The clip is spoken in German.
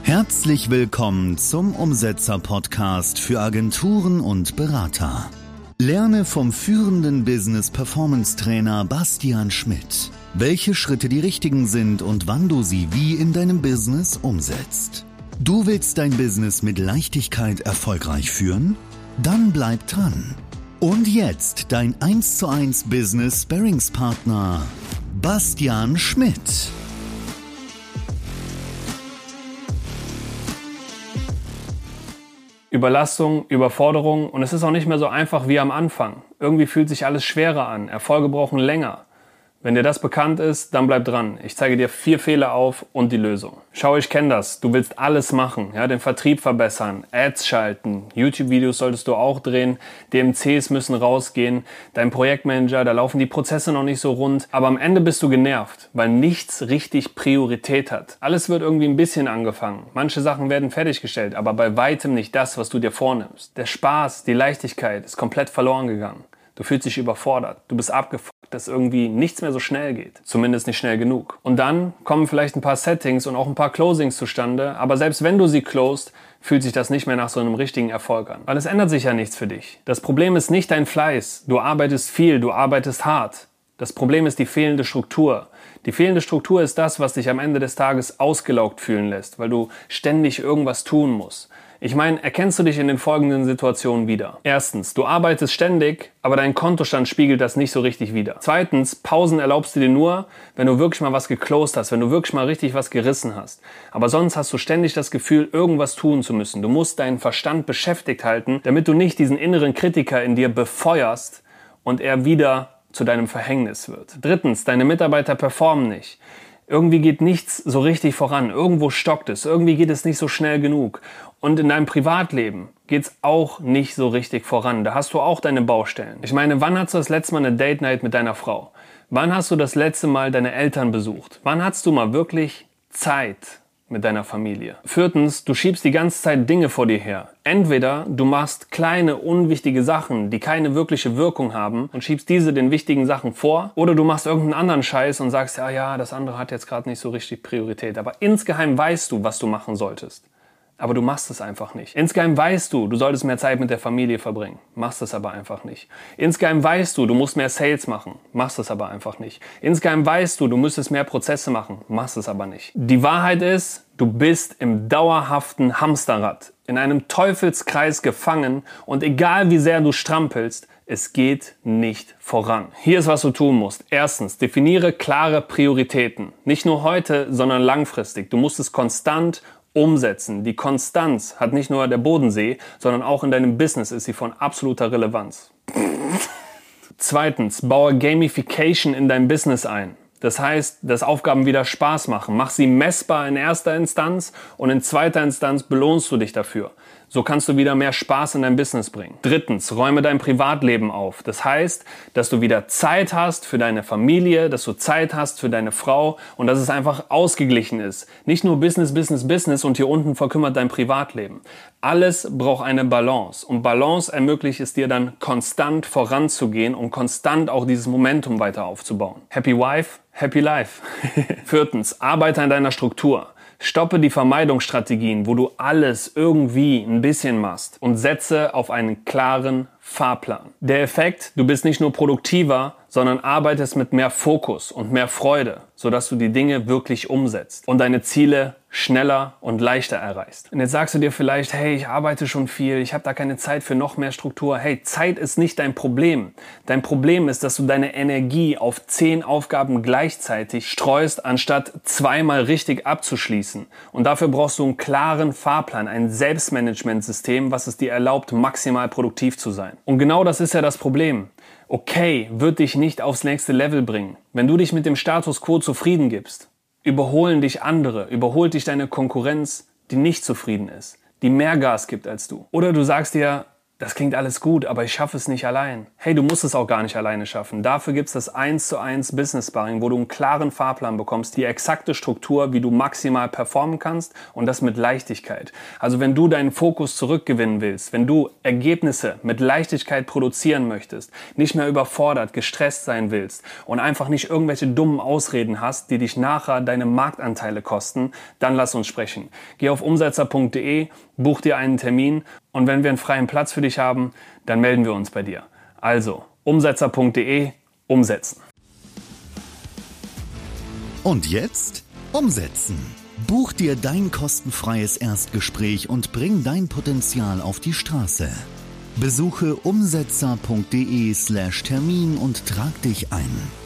Herzlich willkommen zum Umsetzer-Podcast für Agenturen und Berater. Lerne vom führenden Business-Performance-Trainer Bastian Schmidt, welche Schritte die richtigen sind und wann du sie wie in deinem Business umsetzt. Du willst dein Business mit Leichtigkeit erfolgreich führen? Dann bleib dran. Und jetzt dein 1:1 Business-Sparringspartner Bastian Schmidt. Überlastung, Überforderung und es ist auch nicht mehr so einfach wie am Anfang. Irgendwie fühlt sich alles schwerer an, Erfolge brauchen länger. Wenn dir das bekannt ist, dann bleib dran. Ich zeige dir 4 Fehler auf und die Lösung. Schau, ich kenne das. Du willst alles machen, den Vertrieb verbessern, Ads schalten, YouTube-Videos solltest du auch drehen, DMCs müssen rausgehen, dein Projektmanager, da laufen die Prozesse noch nicht so rund. Aber am Ende bist du genervt, weil nichts richtig Priorität hat. Alles wird irgendwie ein bisschen angefangen. Manche Sachen werden fertiggestellt, aber bei weitem nicht das, was du dir vornimmst. Der Spaß, die Leichtigkeit ist komplett verloren gegangen. Du fühlst dich überfordert, du bist abgefuckt, dass irgendwie nichts mehr so schnell geht. Zumindest nicht schnell genug. Und dann kommen vielleicht ein paar Settings und auch ein paar Closings zustande, aber selbst wenn du sie closed, fühlt sich das nicht mehr nach so einem richtigen Erfolg an. Weil es ändert sich ja nichts für dich. Das Problem ist nicht dein Fleiß. Du arbeitest viel, du arbeitest hart. Das Problem ist die fehlende Struktur. Die fehlende Struktur ist das, was dich am Ende des Tages ausgelaugt fühlen lässt, weil du ständig irgendwas tun musst. Ich meine, erkennst du dich in den folgenden Situationen wieder? Erstens, du arbeitest ständig, aber dein Kontostand spiegelt das nicht so richtig wider. Zweitens, Pausen erlaubst du dir nur, wenn du wirklich mal was geclosed hast, wenn du wirklich mal richtig was gerissen hast. Aber sonst hast du ständig das Gefühl, irgendwas tun zu müssen. Du musst deinen Verstand beschäftigt halten, damit du nicht diesen inneren Kritiker in dir befeuerst und er wieder zu deinem Verhängnis wird. Drittens, deine Mitarbeiter performen nicht. Irgendwie geht nichts so richtig voran, irgendwo stockt es, irgendwie geht es nicht so schnell genug. Und in deinem Privatleben geht's auch nicht so richtig voran. Da hast du auch deine Baustellen. Ich meine, wann hast du das letzte Mal eine Date Night mit deiner Frau? Wann hast du das letzte Mal deine Eltern besucht? Wann hast du mal wirklich Zeit mit deiner Familie? Viertens, du schiebst die ganze Zeit Dinge vor dir her. Entweder du machst kleine, unwichtige Sachen, die keine wirkliche Wirkung haben und schiebst diese den wichtigen Sachen vor, oder du machst irgendeinen anderen Scheiß und sagst, ja, das andere hat jetzt gerade nicht so richtig Priorität. Aber insgeheim weißt du, was du machen solltest. Aber du machst es einfach nicht. Insgeheim weißt du, du solltest mehr Zeit mit der Familie verbringen. Machst es aber einfach nicht. Insgeheim weißt du, du musst mehr Sales machen. Machst es aber einfach nicht. Insgeheim weißt du, du müsstest mehr Prozesse machen. Machst es aber nicht. Die Wahrheit ist, du bist im dauerhaften Hamsterrad, in einem Teufelskreis gefangen und egal wie sehr du strampelst, es geht nicht voran. Hier ist, was du tun musst. Erstens, definiere klare Prioritäten. Nicht nur heute, sondern langfristig. Du musst es konstant umsetzen. Die Konstanz hat nicht nur der Bodensee, sondern auch in deinem Business ist sie von absoluter Relevanz. Zweitens, baue Gamification in dein Business ein. Das heißt, dass Aufgaben wieder Spaß machen. Mach sie messbar in erster Instanz und in zweiter Instanz belohnst du dich dafür. So kannst du wieder mehr Spaß in dein Business bringen. Drittens, räume dein Privatleben auf. Das heißt, dass du wieder Zeit hast für deine Familie, dass du Zeit hast für deine Frau und dass es einfach ausgeglichen ist. Nicht nur Business, Business, Business und hier unten verkümmert dein Privatleben. Alles braucht eine Balance und Balance ermöglicht es dir dann konstant voranzugehen und konstant auch dieses Momentum weiter aufzubauen. Happy Wife, Happy Life. Viertens, arbeite an deiner Struktur. Stoppe die Vermeidungsstrategien, wo du alles irgendwie ein bisschen machst und setze auf einen klaren Fahrplan. Der Effekt, du bist nicht nur produktiver, sondern arbeitest mit mehr Fokus und mehr Freude, sodass du die Dinge wirklich umsetzt und deine Ziele schneller und leichter erreichst. Und jetzt sagst du dir vielleicht, hey, ich arbeite schon viel, ich habe da keine Zeit für noch mehr Struktur. Hey, Zeit ist nicht dein Problem. Dein Problem ist, dass du deine Energie auf 10 Aufgaben gleichzeitig streust, anstatt 2-mal richtig abzuschließen. Und dafür brauchst du einen klaren Fahrplan, ein Selbstmanagementsystem, was es dir erlaubt, maximal produktiv zu sein. Und genau das ist ja das Problem. Okay, wird dich nicht aufs nächste Level bringen. Wenn du dich mit dem Status quo zufrieden gibst, überholen dich andere, überholt dich deine Konkurrenz, die nicht zufrieden ist, die mehr Gas gibt als du. Oder du sagst dir, das klingt alles gut, aber ich schaffe es nicht allein. Hey, du musst es auch gar nicht alleine schaffen. Dafür gibt es das 1:1 Business Sparring, wo du einen klaren Fahrplan bekommst, die exakte Struktur, wie du maximal performen kannst und das mit Leichtigkeit. Also wenn du deinen Fokus zurückgewinnen willst, wenn du Ergebnisse mit Leichtigkeit produzieren möchtest, nicht mehr überfordert, gestresst sein willst und einfach nicht irgendwelche dummen Ausreden hast, die dich nachher deine Marktanteile kosten, dann lass uns sprechen. Geh auf umsetzer.de, buch dir einen Termin und wenn wir einen freien Platz für dich haben, dann melden wir uns bei dir. Also, umsetzer.de, umsetzen. Und jetzt umsetzen. Buch dir dein kostenfreies Erstgespräch und bring dein Potenzial auf die Straße. Besuche umsetzer.de/Termin und trag dich ein.